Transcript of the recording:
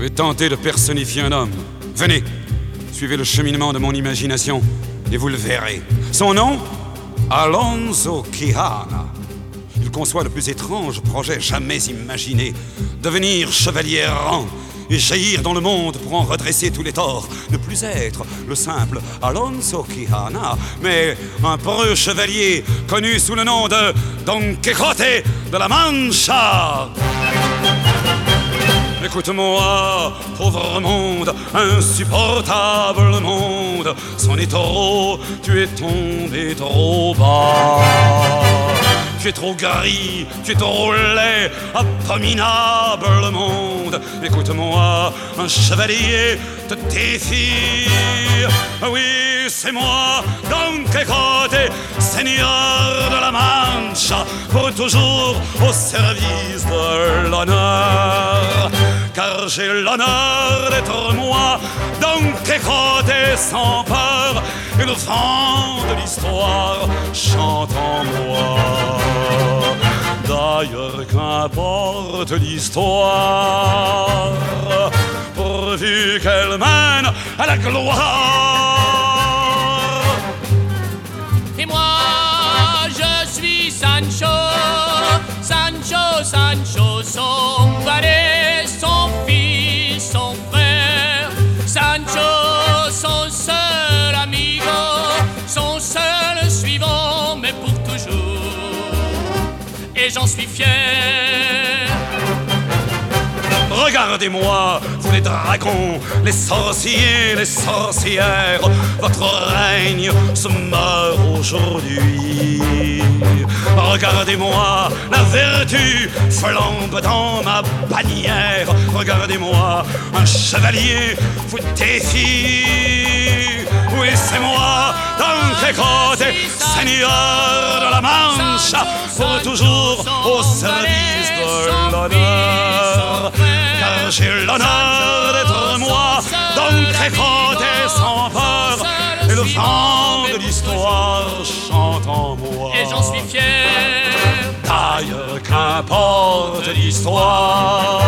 vais tenter de personnifier un homme. Venez, suivez le cheminement de mon imagination et vous le verrez. Son nom? Alonso Quijana. Il conçoit le plus étrange projet jamais imaginé. Devenir chevalier errant et jaillir dans le monde pour en redresser tous les torts. Ne plus être le simple Alonso Quijana, mais un preux chevalier connu sous le nom de Don Quixote de la Mancha. Écoute-moi, pauvre monde, insupportable monde. C'en est trop, tu es tombé trop bas. Tu es trop gris, tu es trop laid, abominable monde. Écoute-moi, un chevalier te défie. Oui, c'est moi, Don Quixote, seigneur de la Mancha, pour toujours au service de l'honneur. Car j'ai l'honneur d'être moi, Don Quixote sans peur, et le vent de l'histoire chante en moi. D'ailleurs, qu'importe l'histoire, pourvu qu'elle mène à la gloire. Et moi, je suis Sancho, Sancho, Sancho, son valet, son fils, son frère. Sancho, son seul amigo, son seul suivant, mais pour toujours. Et j'en suis fier. Regardez-moi, vous les dragons, les sorciers, les sorcières. Votre règne se meurt aujourd'hui. Regardez-moi, la vertu flambe dans ma bannière. Regardez-moi, un chevalier vous défie. Oui, c'est moi, Don Quixote, seigneur de la Mancha, pour toujours au service de l'honneur. Car j'ai l'honneur d'être moi, Don Quixote sans peur, et le vent de l'histoire chante en moi. Et j'en suis fier. D'ailleurs, qu'importe l'histoire,